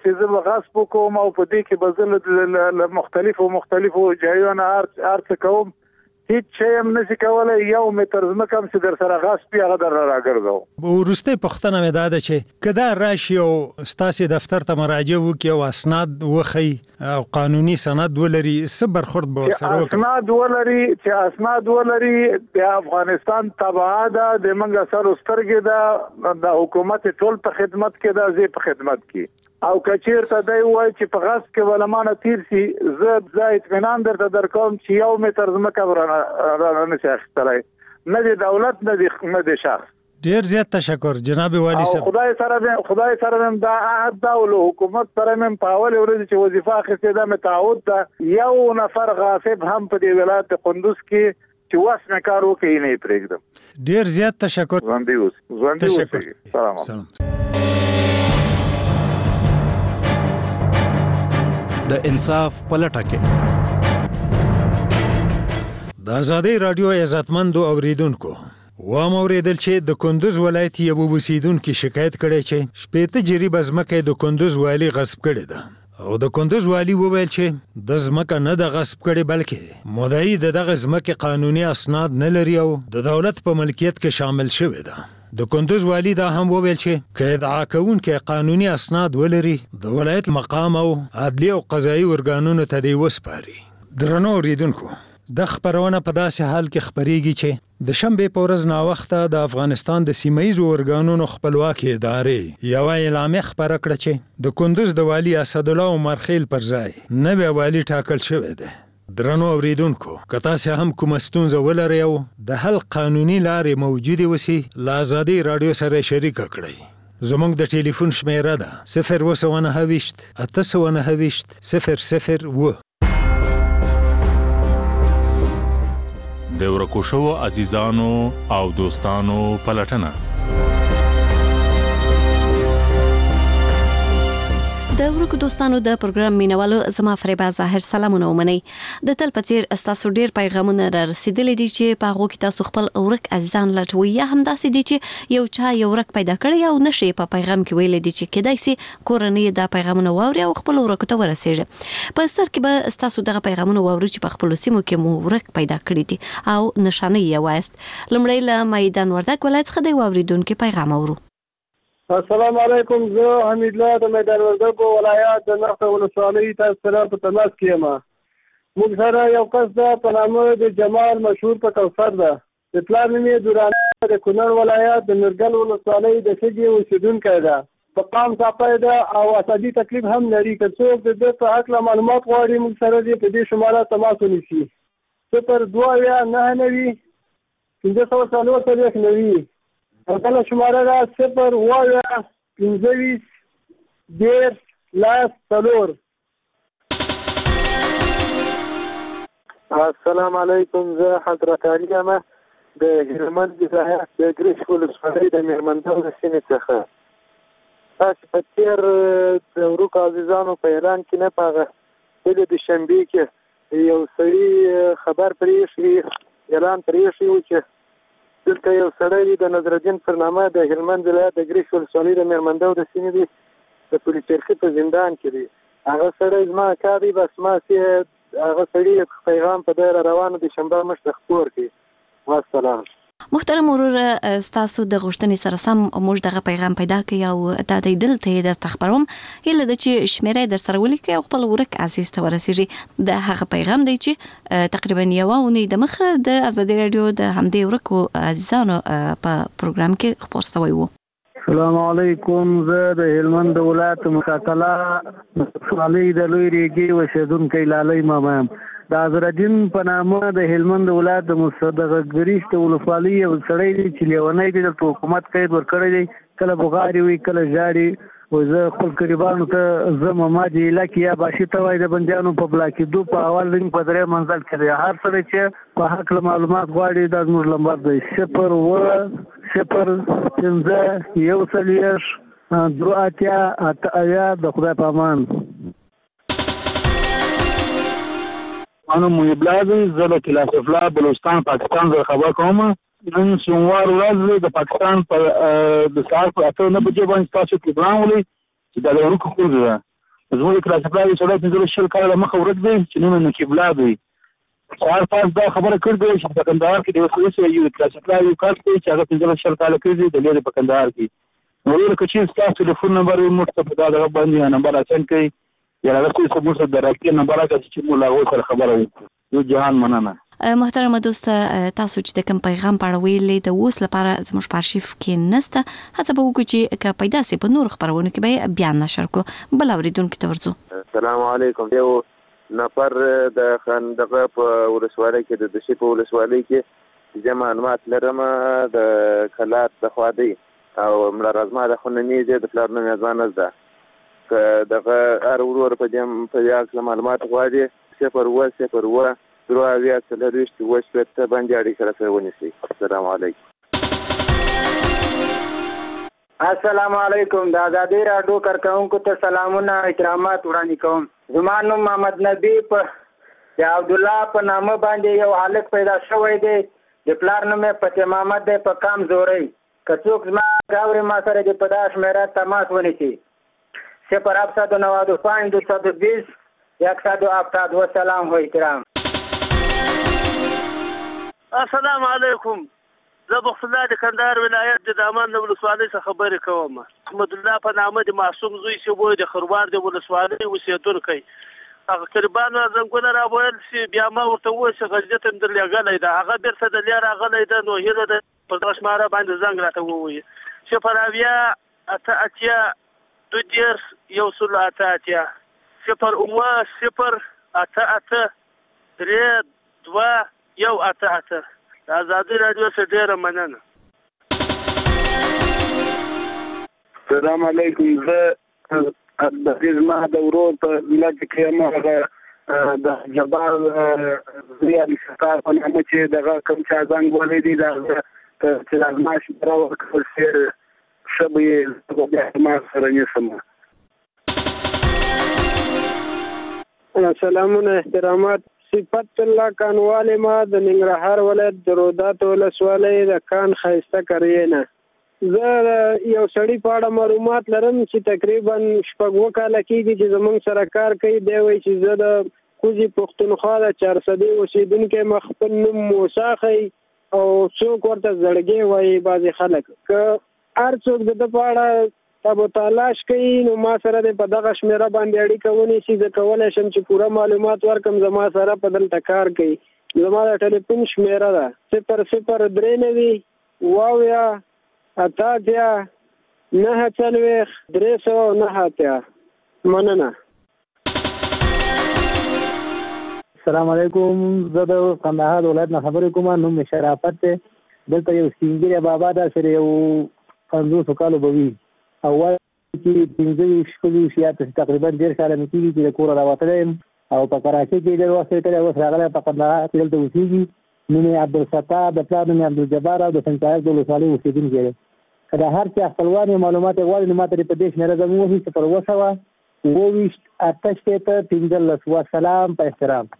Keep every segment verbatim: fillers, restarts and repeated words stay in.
چې زه به غصب وکوم او په دې کې به زه له مختلفو مختلفو ځایونو هر څه کوم، هیڅ شی هم نشي کولی یو متر ځمکه هم چې در سره غصب وي هغه در راګرځوم. وروستۍ پوښتنه مې دا ده چې که دا راشي او ستاسې دفتر ته مراجعه وکړي او اسناد وښیي او قانوني سند ولري، څه برخورد به ورسره وکړي؟ اسناد ولري چې اسناد ولري د افغانستان تبعه ده، د موږ سر سترګې ده، د حکومت ټول په خدمت کې ده، زه په خدمت کې. او کچیرته دی وای چې په غصب کې ولمانه تیر شي، زه زه اطمینان درته درکوم چې یو متر ځمکه را نشي اخیستلی، نه د دولت نه د شخص. ډیر زیات تشکر جناب والی صاحب. خدای سره خدای سره دا عهد ده او حکومت سره مې په اول ورځ چې وظیفه اخیستې ده مې تعهد ده یو نفر غاصب هم په دې ولایت قندوز کې چې واس مې کار وکړي نه پرېږدم. ډیر زیات تشکر. ژوندي اوسئ. ژوندي اوسئ. سلام. سلام. د انصاف پلټه کې د ازادۍ راډیو عزتمندو اوریدونکو وام اوریدل چې د کندوز ولایت یو اوسیدونکو شکایت کړي چې شپېته جریبه ځمکه د کندوز والی غصب کړي ده او د کندوز والی وویل چې د ځمکه نه د غصب کړي بلکې مدعي د دغه ځمکې قانوني اسناد نه لري او د دولت په ملکیت کې شامل شوی ده. د کندوز والی دا هم وویل چې که ادعا کوونکی قانوني اسناد ولري د ولایت مقام او عدلي او قضایي ارګانونو ته دی وسپاري. درنو اوریدونکو د خبرونه په داسې حال کې خبرېږي چې د شنبې په ورځ ناوخته د افغانستان د سیمه‌ییزو ارګانونو خپلواکي ادارې یوه اعلامیه خپره کړه چې د کندوز د والی اسدالله عمر خیل پر ځای نوی والی ټاکل شوی دی. درنو اوریدونکو که تاسو هم کوم ستونزه ولرئ او د حل قانوني لارې موجودې وسی له ازادۍ راډیو سره شریک کړئ. زموږ د ټلیفون شمیره ده صفر اووه سوه نهه ویشت اته سوه نهه ویشت صفر صفر اووه. د ورکو شوو عزیزانو او دوستانو پلټنه. د ورکو دوستانو د پروګرام مینوالو زما فریبا ظاهر سلامونه ومنئ. د تل په څیر ستاسو ډیر پیغامونه را رسیدلي دي چې په هغو کې تاسو خپل ورک عزیزان لټوي، یا هم داسې دي چې یو چا یو ورک پیدا کړی او نشي په پیغام کې ویل دي چې کېدای سي کورنۍ دا پیغامونه واوري او خپل ورکو ته ورسیږي. په ستر کې به ستاسو دغه پیغامونه واوري چې په خپل سیمو کې مو ورک پیدا کړی دي او نشانه یې وایست. لمړی له میدان وردګ ولایت څخه دی واوریدونکو پیغام اورو. السلام علیکم، زه حمید الله د میدان وردګ ولایت د نخته ولسوالۍ تاسو سره په تماس کې یم. موږ سره یو کس ده په نامه د جمال مشهور په کوثر ده. د پلار نوم یې دوراني د کونړ ولایت د نورګل ولسوالۍ د شګې اوسېدونکی ده. په قام څاپی ده او عصبي تکلیف هم لري. که څوک د ده په هکله معلومات غواړي موږ سره دې په دې شماره تماس ونیسي. صفر دوه اویا نهه نوي پنځه سوه څلور څلوېښت نوي. کله شماره ده صفر اووه اویا پنځه ویشت دېرش لس څلور. السلام علیکم، زه حضرت علي یم د هلمند ولایت د ګرش ولسوالۍ د میرمندو د سیمې څخه. تاسو په تېر د ورکو عزیزانو په اعلان کې نه په هغه ولې د شنبې کې یو سړي خبر پرې ایښی اعلان پرې ایښی و چې دلته یو سړی د نظرالدین پر نامه د هلمند ولایت د ګرش ولسوالۍ د میرمندو د سیمې دی د پولیس چرخي په زندان کې دی. هغه سړی زما کار دی، بس ما چې هغه سړي پیغام په دی را روانه د شنبه مشته خپور کړي. والسلام. محترم ورور، ستاسو د غوښتنې سره سم موږ دغه پیغام پیدا کړی او دا دی دلته یې درته خپروم. هیله ده چې شمیره یې در سره ولیکئ او خپل ورک عزیز ته ورسیږي. د هغه پیغام دی چې تقریبا یوه اونۍ د مخه د ازادۍ راډیو د همدې ورکو عزیزانو په پروګرام کې خپور شوی و. السلام علیکم، زه د هلمند ولایت مکاکله ولسوالۍ د لوی ریګي اوسېدونکی لالی ماما یم. د نظرالدین په نامه د هلمند ولایت د مصدق ګریش د ولسوالۍ یو سړی دی چې لیونی دی، دلته حکومت قید ورکړی دی. کله بغاري وي کله ژاړي. و زه خپل قریبانو ته زه ما د علاقې یا باشي ته وایي د بندیانو په بلاکېدو په اول رنګ په درې منزل کې دی. هر سړی چې په هکله معلومات غواړي دا زموږ لمبر دی صفر اووه صفر پنځه یو څلوېښت دوه اتیا اته اویا. د خدای په امان. انا محب الله، زه له کلاس افلا بلوچستان پاکستان زه خبر کوم. نن سوموار ورځ د پاکستان په د سهار په اته نه بجې باندې تاسو پروګرام ولې چې د ورکو خوځه زموږ کلاس پلان سره پنځه شل کاله مخه ورک دی چې نن نو کې بلاد وي هر پاس دا خبره کړې چې په کندهار کې د وسوسې یو کلاس پلان یو کار کوي چې هغه پنځه شل کاله کوي د لري په کندهار کې نو ورکه چې تاسو ټلیفون نمبر یې موږ ته دا باندې نمبر اچن کوي یا هغه څه موږ سره درکې نمبر راځي چې موږ لا سره خبره وکړو یو جهان مننه. محترمه دوست تاسو چې د کوم پیغام پاړه ویلې د اوس لپاره زموږ په ارشیف کې نسته هڅه به وکړو چې که پیدا سي په نور خبرونه کې به بیان نشر کو بل اوریدونکو ته ورځو. السلام علیکم. یو نفر د خندقه په ولسوالۍ کې د دشي په ولسوالۍ کې چې معلومات لرم د کلات د خوادي او مړه رزما د خننی د پلان نه ځان ده که دغه ار ورور په دې په یاک معلومات غواړي صفر و صفر و درو اویا څلوېښت اوه شپېته باندې اړیکه راته ونیسئ. السلام علیکم. السلام علیکم. د ازادي راډیو کارکونکو ته سلامونه احترامات وړاندې کوم. زما نوم محمد نبی په د عبد الله په نامه باندې یو هلک پیدا شوی دی د پلار نوم یې فتح محمد دی په کام زورۍ که څوک زما ګاورې ما سره د په دا شمېره تماس ونیسي صفر هفتصد و نود و پنج دویست و بیست یکصد و هفتاد و سلام و احترام. السلام علیکم. زه بخت الله د کندهار ولایت د دامان د ولسوالۍ څخه خبرې کوم. احمد الله په نامه د معصوم زوی چې وو د خروار د ولسوالۍ اوسېدونکی هغه قربان زنګونه راوړل چې بیا ما ورته وویل چې غجرت هم در لېږلی ده هغه بېرته د لیا راغلی ده نو هیله ده په دغه شماره باندې زنګ راته ووایي صفر اویا اته اتیا دوه دېرش یو سل اته اتیا صفر اوه صفر اته اته درې دوه یو اته اته. د ازادي راډیو څخه ډیره مننه. السلام علیکم. زه د زما د ورور په ولایت کې هغه د جبار زیات ستار په نامه چې دغه کوم چا ځنګ ولې دي دا چې لازماش براو کول سیر شبي د ما سره نسم. سلامونه احترامات. صفت الله کانواله ما د ننګرهار ولایت د رودات ولسوالۍ د کان خایسته کریینه. زه یو سړی په اړه معلومات لرم چې تقریبا شپږ اووه کاله کېږي چې زموږ سره کار کوي. دی وایي چې زه د کوزي پښتونخوا د چارسدې اوسېدونکی ما خپل نوم موسی ښیي او څوک ورته زړګی وایي بعضې خلک. که هر څوک د ده په اړه تابو تلاش کوي نو ما سره د په دغه شمیره باندې اړیکه ونیسي زه کولی شم چې پوره معلومات ورکړم. زما سره په دلته کار کوي. زما د ټلیفون شمیره ده صفر صفر درې نوي اوه اویا اته اتیا نهه څلوېښت درې سوه نهه اتیا. مننه. السلام علیکم. زه د کندهار ولایت نه خبرې کوم. نوم مې شرافت دی. دلته یو سپین بابا ده سره یو پنځوسو کالو به وي او وایي چې پنځه ویشت شپږ یا تقریبا ډېر کاله مې کېږي چې د کوره راوتلی یم او په کراچۍ کې ډېر وخت تېری اوس راغلی په کندهار کې دلته اوسېږي. نوم یې عبدالستار د پلار نوم یې عبدالجبار او د سنچایق د ولسوالۍ اوسېدونکی دی. که د هر چا خپلوان یې معلومات یې غواړي نو ما ته یې په دې شمېره زموږ ووهي صفر اووه سوه اووه ویشت اته شپېته پنځلس. وسلام په احترام.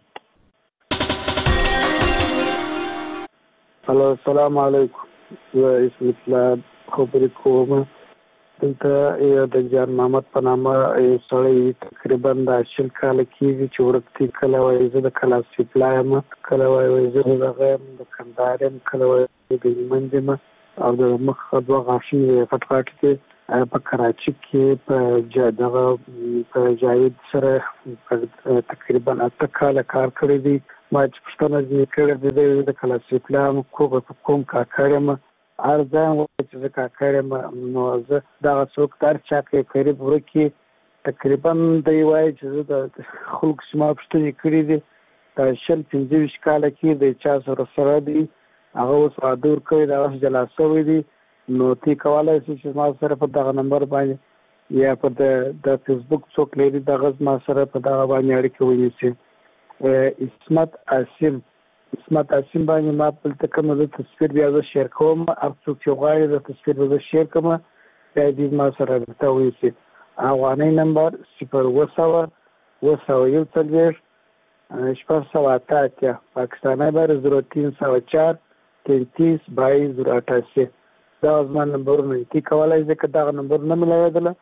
هلو السلام علیکم. زه اسم اسلام خبرې کوم. دلته یو د جان محمد په نامه یو سړی تقریبا د شل کاله کېږي چې ورک دی. کله وایي زه د کلاس سپلا یم کله وایي زه د دغه یم د کندهار یم کله وایي د هلمند یم او د مخ دوه غاښونه یې غټ غټ دي. په کراچۍ کې په دغه په جاوید سره تقریبا اته کاله کار کړی دی. ما چې پوښتنه ځینې کړې دی د کلاس سپلا یم کوم کاکړ یم هر ځای وایي چې زه کاکړ یم نو زه دغه څوک د هر چا کې قریب ورکې تقریبا دی وایي چې زه د خلکو چې ما پوښتنې کړي دي د شل پنځه ویشت کاله کې د چا سره سره دي هغه اوس واده ورکوي د هغه جلا شوی دي نو تی کولی شي چې ما سره په دغه نمبر باندې یا په د فیسبوک څوک لري دغه ما سره په دغه باندې اړیکه ونیسي. اسمت عاصم اسمت عاصم باندې ما دلته کوم د تصویر بیا زه شیر کوم. هر څوک چې غواړي د تصویر به زه شیر کوم بیا دې ما سره رابطه ونیسي. افغانۍ نمبر صفر اووه سوه اووه سوه یو څلوېښت شپږ سوه اته اتیا. پاکستانی بر زیرو تین سوه چار تینتیس بایس زیرو اٹھاسی. دا زما نمبرونه تی کولی شي که دغه نمبر نه مې لوېدله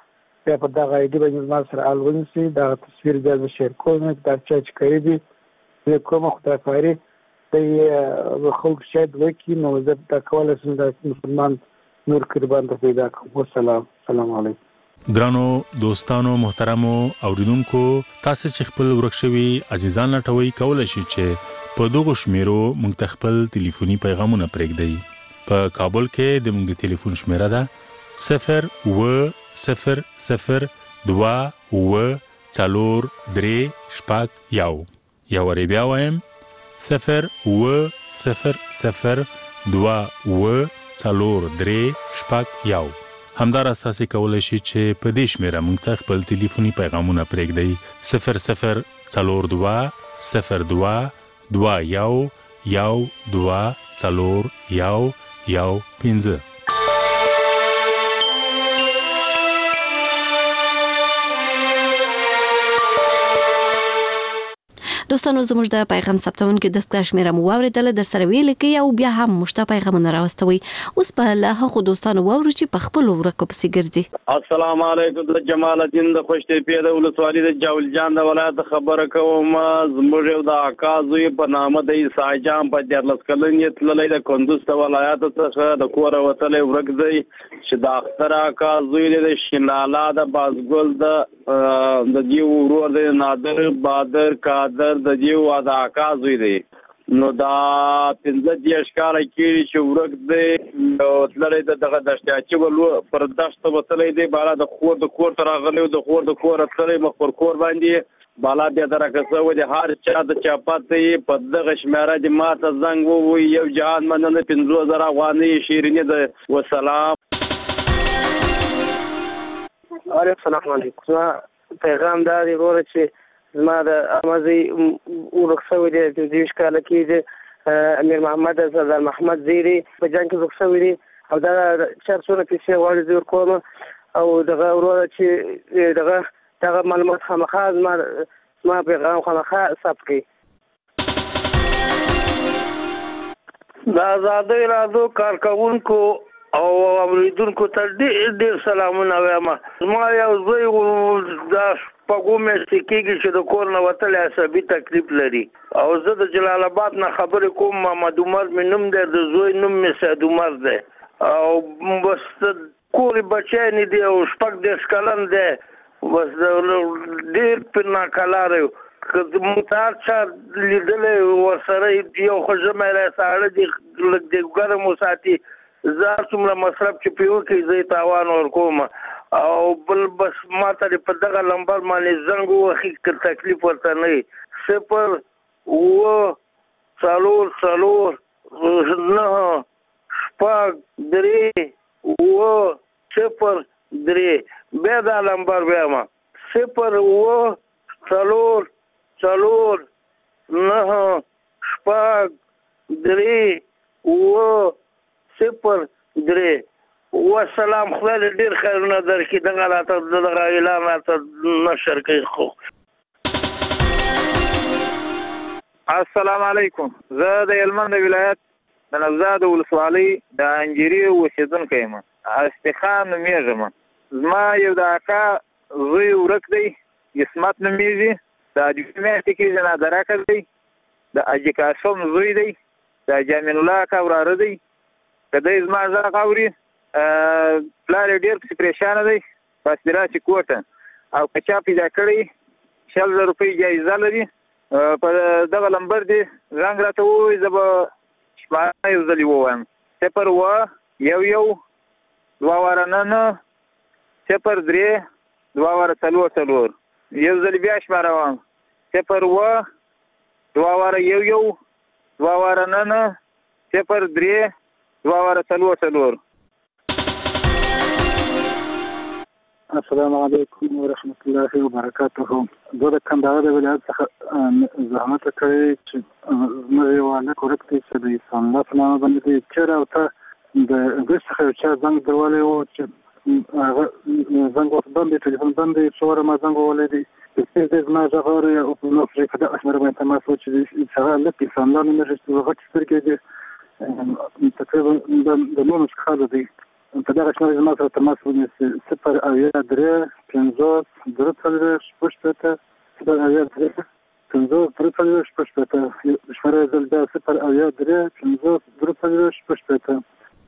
بیا په دغه آی ډي باندې زما سره حال ونیسئ دغه تصویر بیا زه شیر کوم کتابچه چې کوي دي زه کومه خدایخواري دی خلکو شاید وکړي نو زه دا کولی شم د مسلمان نور قربان ته پیدا کړم والسلام السلام علیکم. ګرانو دوستانو محترمو اوریدونکو تاسو چې خپل ورک شوي عزیزان لټوي کولای شئ چې په دغه شمیرو موږ ته خپل ټلیفوني پیغامونه پرېږدئ. په کابل کې د موږ د ټلیفون شمیره ده صفر و صفر صفر دوا و څلور درې شپږ یو یا ورې بیا وایم صفر و صفر صفر دوا و څلور درې شپږ یو. همدارس تاسو کولای شئ چې په دې شمیره موږ ته خپل ټلیفوني پیغامونه پرېږدئ صفر صفر څلور دوه صفر دوه دوه یو یو دوه څلور یو یو پنځه. دوستانو زموږ د پیغام ثبتونکو دستګاه شمیره مو واوریدله در سره ویل کې او بیا هم مشته پیغامونه راوستوي. اوس په له هغو دوستانو واورو چې په خپل ورکو پسې ګرځي. السلام علیکم د جمال الدین د خوشتېپې د ولسوالۍ د جاول جان د ولایت خبره کوم. زموږ یو د اکا زوی په نامه د عیسی جان په دیارلس کلنې تللی د کندوز د ولایت څخه د کوره وتلی ورک دی چې د اختر اکا زوی دی د شینالا د بازګل د د دیو ورور دی نادر بادر قادر د دیو د اکا زوی دی. نو دا پنځه دیش کاله کېږي چې ورک دی نو تللی د دغه دشتیاچي ولو پر دشته وتلی دی بالا د خور د کور ته راغلی د خور د کوره تللی مخ پر کور باندې بالا بیا درکه شوی د هر چا د چاپاتې په دغه شمیره د ماته زنګ ووایي یو جهان مننه پنځه زره افغانۍ شیریني ده وسلام. السلام علیکم. پیغام دا دی وروره چې زما د امازي ورک شوی دی د دیوش کاله کې د امیر محمد سردار محمد زیری په جنګ کې ورک شوی دی او دا چارڅونه پیسې غواړي زه ورکوم او دغه وروره چې دغه دغه معلومات خامخا زما زما پیغام خامخا ثبت کړي. د آزادۍ راډیو کارکوونکو او اوریدونکو ته ډېر ډېر سلامونه وایم. زما یو زوی دا شپږو میاشتې کېږي چې د کور نه وتلی عصبي تکلیف لري او زه د جلال آباد نه خبرې کوم. محمد عمر مې نوم دی د زوی نوم مې سید عمر دی او بس کور بچی نه دی او شپږ دېرش کلن دی بس ډېر پرې ناکلاره یو که موږ ته هر چا لیدلی ورسره یو خو ژمی دی ساړه دي لږ د ګرم وساتي زه هر څومره مصرف چې پرې وکړي زه یې تاوان ورکوم او بل بس ما ته په دغه لمبر باندې زنګ ووهي که تکلیف ورته نه وي صفر اووه څلور څلور نهه شپږ درې اووه صفر درې بیا دا لمبر بیا صفر اووه څلور څلور نهه شپږ درې اووه صفر درې. والسلام. خدای دې ډېر خیرونه درکړي دغه راته دغه اعلان راته نشر کوي. خو السلام علیکم. زه د هلمند ولایت د نوزاد ولسوالۍ د انجیري اوسېدونکی یم. استخان نومېږم. زما یو د اکا زوی ورک دی عصمت نومېږي د دوه میاشتې کېږي نادراکه دی د حاجي قاسم زوی دی د جمیل الله اکا وراره دی که دی زما غږ اوري پلار یې ډېر پسې پریشانه دی بس د راشي کور ته او که چا پیدا کړی شل زره روپۍ جایزه لري په دغه لمبر دی زنګ راته ووایي زه به شماره یو ځلې ووایم صفر اووه یو یو دوه واره نه نه صفر درې دوه واره څلور څلور یو ځلې بیا شماره وایم صفر اووه دوه واره یو یو دوه واره نه نه صفر درې دوه واره څلور څلور. السلام علیکم ورحمت الله وبرکاته. زه د کندهار د ولایت څخه زحمت کړی چې زموږ یو هلک ورک دی چې د عیسی الله په نامه باندې دی چېرې او ته د انګلیس څخه یو چا زنګ دروالی و چې هغه زنګ ورته بند دی ټلیفون بند دی څو واره ما زنګ ووهلی دی سپېس دی زما غږ اوري او په نو په دغه شمېره باندې تماس و چې هغه هلک عیسی الله نومېږي چې غټې سترګې دي تقریبا د نولس کاله دی په دغه شمېر زما سره تماس ونیسي صفر اویا درې پنځوس درې څلوېښت شپږ شپېته صفر اویا درې پنځوس درې څلوېښت شپږ شپېته شمېره یې ځل بیا صفر اویا درې پنځوس درې څلوېښت شپږ شپېته.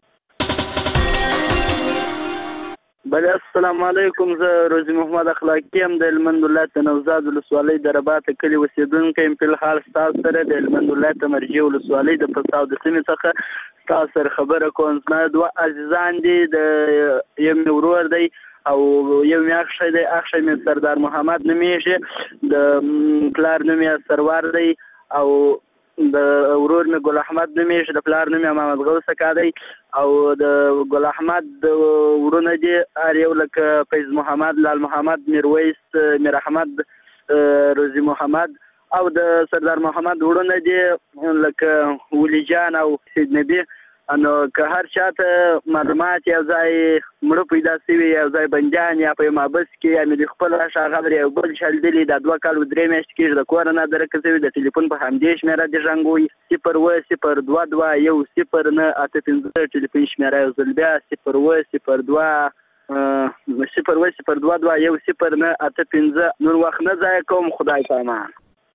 بله السلام علیکم. زه روزي محمد اخلاقي یم د هلمند ولایت د نوزاد ولسوالۍ د رباطه کلي اوسېدونکی یم. فلحال ستاسو سره د هلمند ولایت د مرجې ولسوالۍ د پساو د سیمې څخه ستاسو سره خبره کوم. زما دوه عزیزان دي، د یو مې ورور دی او یو مې اخښی دی. اخښی مې سردار محمد نومیږي، د پلار نوم یې سرور دی او د ورور مې ګل احمد نومیږي، د پلار نوم یې محمد غوث اکا دی او د ګل احمد ورونه دي هر یو لکه فیض محمد، لال محمد، میرویس، میر احمد، روزي محمد او د سردار محمد ورونه دي لکه ولی جان او سید نبی. نو که هر چاته معلومات یو ځای مړه پیدا شوي، یو ځای بندیان یا په محبس کې یا مې د خپل ښاغلی یو بل چلېدلي دا دوه کال و درې میاشتې کېږي د کوره نه درکه شوي. د ټلیفون په همدې شمېره دې زنګ صفر اوه صفر دوه دوه یو صفر نه اته پنځه ټلیفون شمېره یو ځل بیا صفر اوه صفر دوه صفر اوه صفر دوه دوه یو صفر نه اته پنځه. نور وخت نه ضایع کوم، خدای پامان.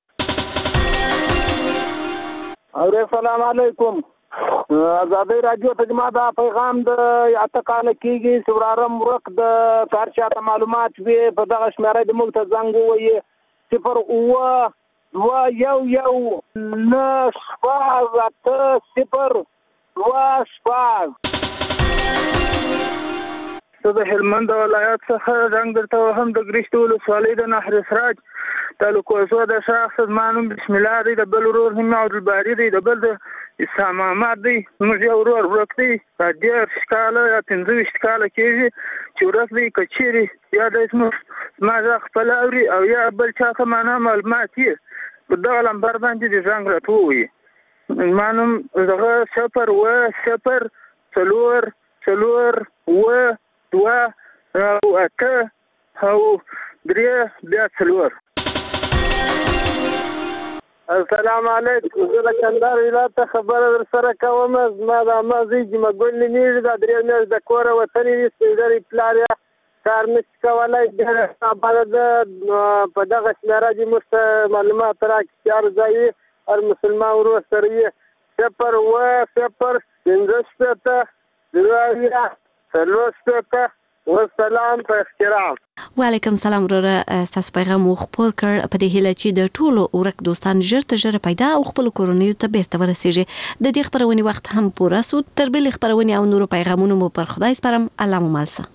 اوره سلام علیکم. آزادی رادیو ته زما دا پیغام د اته کاله کېږي چې ورارم ورک د هر چاته معلومات وي په دغه شمېره د موږ ته زنګ ووایي صفر اوه دوه یو یو نه شپږ اته صفر دوه شپږ. زه د هلمند ولایت څخه زنګ درته وهم د ګرشت ولسوالۍ د نهر سراج تعلق زه د شخص زما نوم بسم الله دی، د بل ورور نوم عبدالباري دی، د بل د اسلام محمد دی. زموږ یو ورور ورک دی، دېرش کاله یا پنځه ویشت کاله کېږي چې ورک دی. که چیرې یا دی زموږ زما غږ خپله اوري او یا بل چا ته معنا معلومات یې په دغه لمبر باندې د زنګ راته ووایي. زما نوم دغه صفر اوه صفر څلور څلور اوه دوه او اته او درې بیا څلور. السلام علیکم. زه د کندهار ولایت ته خبره در سره کوم. زما د عمه زوی جمعګل نومیږي، دا درې میاشتې د کوره وتلی وي، سپین ږیری پلار یې کار نشي کولی. ډېره آباده ده. په دغه شمېره دې موږ ته معلومات راکړي چې هر ځای وي هر مسلمان ورور سره وي. صفر اوه صفر پنځه شپېته دوه اویا څلور شپېته. والسلام په احترام. وعلیکم سلام وروره. ستاسو پیغام مو خپور کړ په دې هیله چې د ټولو ورک دوستان ژر تر ژره پیدا او خپل کورنیو ته بیرته ورسیږي. د دې خبرونې وخت هم پوره سو. تر بلې خبرونې او نورو پیغامونو مو پر خدای سپارم. الله مو مالسه.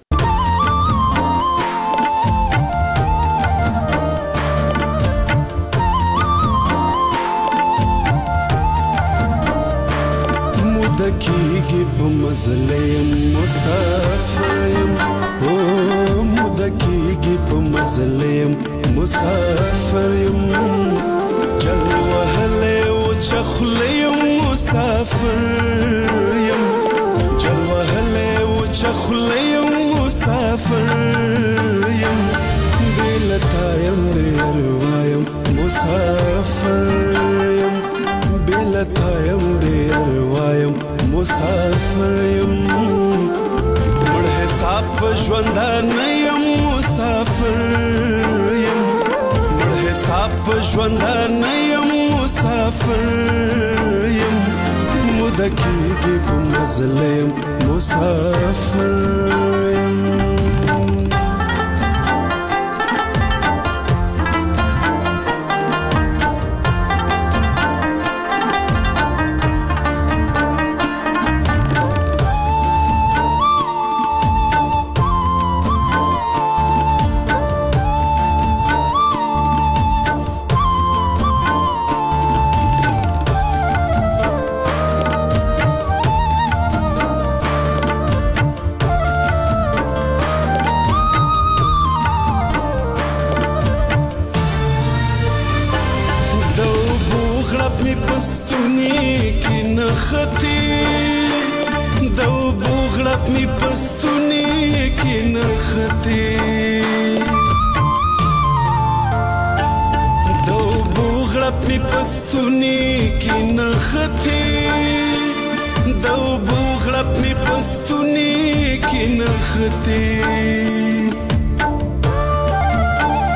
مدکیږي په مزلیم مسافریم، او مدکیږي په مزلیم مسافریم، جل وهله او چخلیم مسافریم، جل وهله او چخلیم مسافریم، بلتایم بیروایم مسافریم، بلتایم بیروایم مسافریم، مړ حساب ژوندان یم مسافریم، مړ حساب ژوندان یم مسافریم، مدکیږي په مزلیم مسافریم. غړپ می پستونی کې نخته